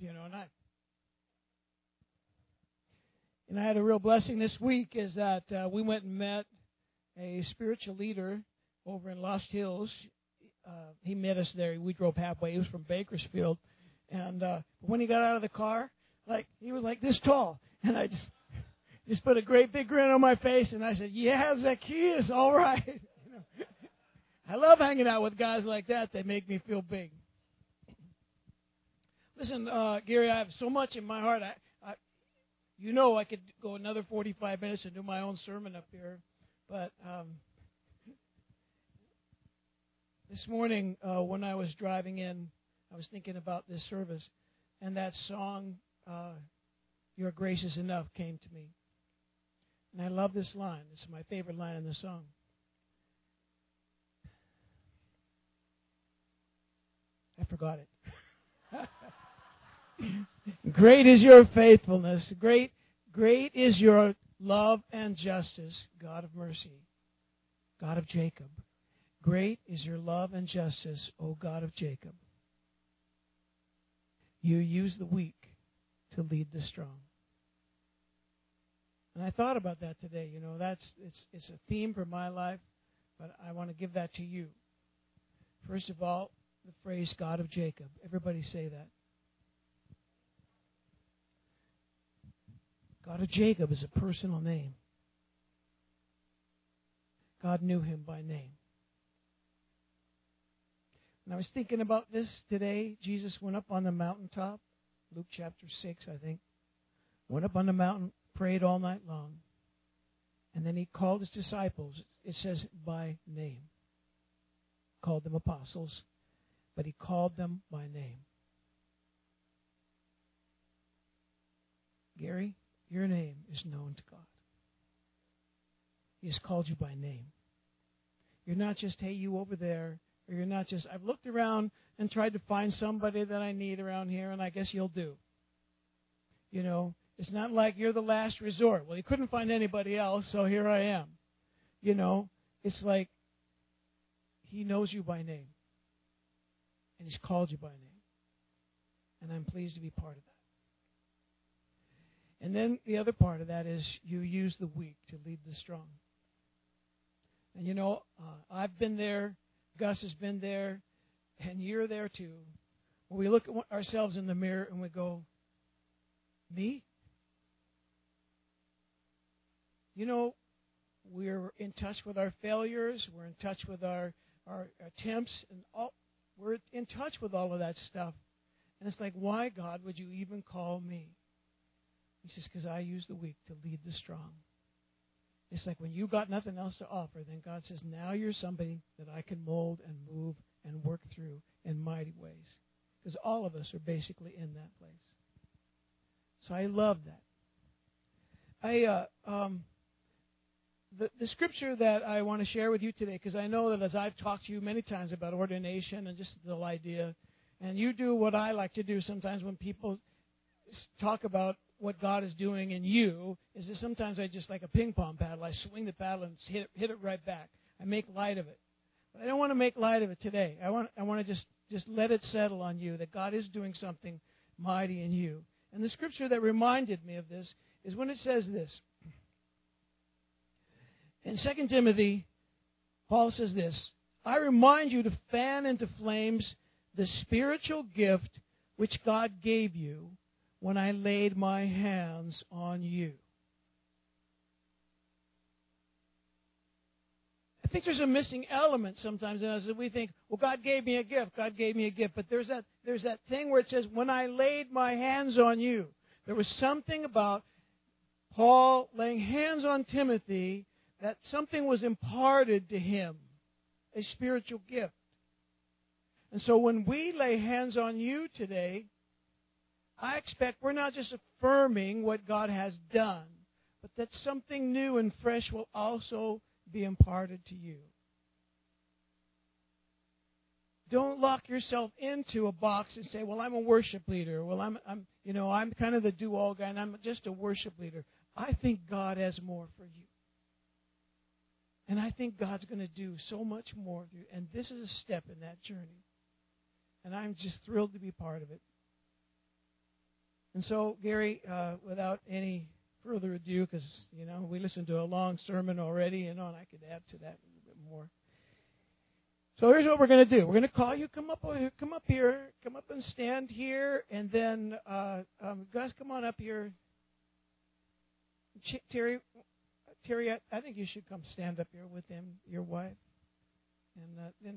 A: and I had a real blessing this week is that we went and met a spiritual leader over in Lost Hills. He met us there. We drove halfway. He was from Bakersfield. And when he got out of the car, he was like this tall. And I just put a great big grin on my face, and I said, yeah, Zacchaeus, all right. I love hanging out with guys like that. They make me feel big. Listen, Gary, I have so much in my heart. I could go another 45 minutes and do my own sermon up here. But this morning, when I was driving in, I was thinking about this service. And that song, Your Grace is Enough, came to me. And I love this line. This is my favorite line in the song. I forgot it. Great is your faithfulness. Great is your love and justice, God of mercy, God of Jacob. Great is your love and justice, O God of Jacob. You use the weak to lead the strong. And I thought about that today. It's a theme for my life, but I want to give that to you. First of all, the phrase God of Jacob. Everybody say that. God of Jacob is a personal name. God knew him by name. And I was thinking about this today. Jesus went up on the mountaintop, Luke chapter 6, I think. Went up on the mountain, prayed all night long. And then he called his disciples, it says, by name. Called them apostles, but he called them by name. Gary, your name is known to God. He has called you by name. You're not just, hey, you over there, or you're not just, I've looked around and tried to find somebody that I need around here, and I guess you'll do. You know, it's not like you're the last resort. Well, you couldn't find anybody else, so here I am. You know, it's like he knows you by name, and he's called you by name, and I'm pleased to be part of that. And then the other part of that is you use the weak to lead the strong. And you know, I've been there, Gus has been there, and you're there too. When we look at ourselves in the mirror and we go, me? You know, we're in touch with our failures, we're in touch with our attempts, and we're in touch with all of that stuff. And it's like, why, God, would you even call me? He says, because I use the weak to lead the strong. It's like when you got nothing else to offer, then God says, now you're somebody that I can mold and move and work through in mighty ways. Because all of us are basically in that place. So I love that. The scripture that I want to share with you today, because I know that as I've talked to you many times about ordination and just the whole idea, and you do what I like to do sometimes when people talk about what God is doing in you, is that sometimes I just like a ping pong paddle. I swing the paddle and hit it right back. I make light of it. But I don't want to make light of it today. I want to just let it settle on you that God is doing something mighty in you. And the scripture that reminded me of this is when it says this. In 2 Timothy, Paul says this, I remind you to fan into flames the spiritual gift which God gave you when I laid my hands on you. I think there's a missing element sometimes as we think, well, God gave me a gift, God gave me a gift. But there's that thing where it says, when I laid my hands on you. There was something about Paul laying hands on Timothy that something was imparted to him, a spiritual gift. And so when we lay hands on you today, I expect we're not just affirming what God has done, but that something new and fresh will also be imparted to you. Don't lock yourself into a box and say, well, I'm a worship leader. Well, I'm kind of the do-all guy, and I'm just a worship leader. I think God has more for you. And I think God's going to do so much more for you. And this is a step in that journey. And I'm just thrilled to be part of it. And so, Gary, without any further ado, because, we listened to a long sermon already, and I could add to that a little bit more. So here's what we're going to do. We're going to call you. Come up here. Come up and stand here. And then, guys, come on up here. Terry, I think you should come stand up here with him, your wife. And then,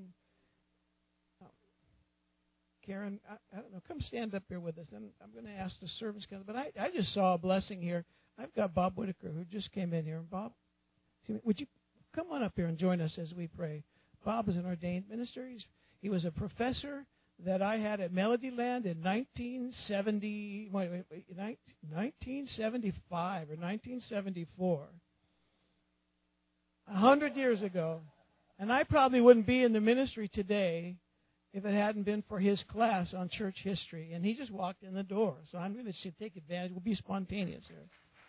A: Karen, I don't know, come stand up here with us. And I'm going to ask the servants. But I just saw a blessing here. I've got Bob Whitaker, who just came in here. Bob, would you come on up here and join us as we pray? Bob is an ordained minister. He was a professor that I had at Melodyland in 1975 or 1974. 100 years ago. And I probably wouldn't be in the ministry today if it hadn't been for his class on church history. And he just walked in the door. So I'm going to take advantage. We'll be spontaneous here.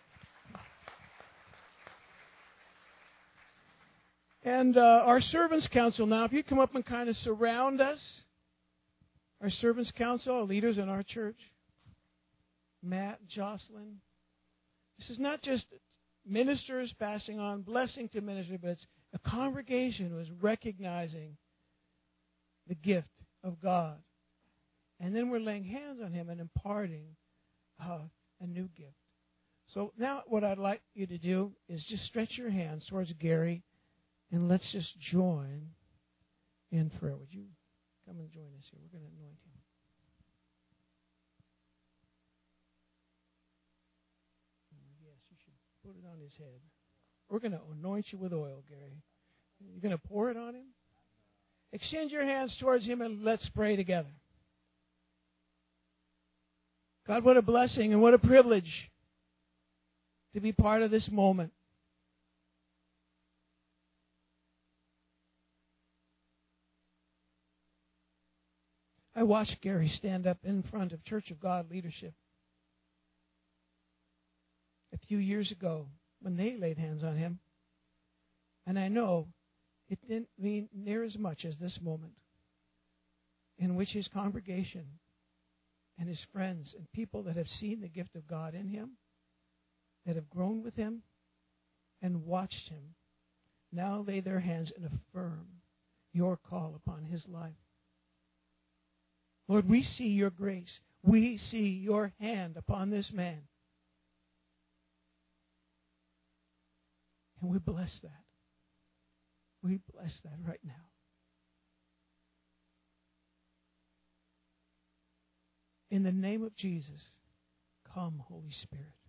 A: And our Servants Council now, if you come up and kind of surround us. Our Servants Council, our leaders in our church. Matt, Jocelyn. This is not just ministers passing on blessing to ministry, but it's a congregation who is recognizing the gift of God. And then we're laying hands on him and imparting a new gift. So now what I'd like you to do is just stretch your hands towards Gary And let's just join in prayer. Would you come and join us here? We're going to anoint him. Yes, you should put it on his head. We're going to anoint you with oil, Gary. You're going to pour it on him? Extend your hands towards him and let's pray together. God, what a blessing and what a privilege to be part of this moment. I watched Gary stand up in front of Church of God leadership a few years ago when they laid hands on him. And I know it didn't mean near as much as this moment in which his congregation and his friends and people that have seen the gift of God in him, that have grown with him and watched him, now lay their hands and affirm your call upon his life. Lord, we see your grace. We see your hand upon this man. And we bless that. We bless that right now. In the name of Jesus, come, Holy Spirit.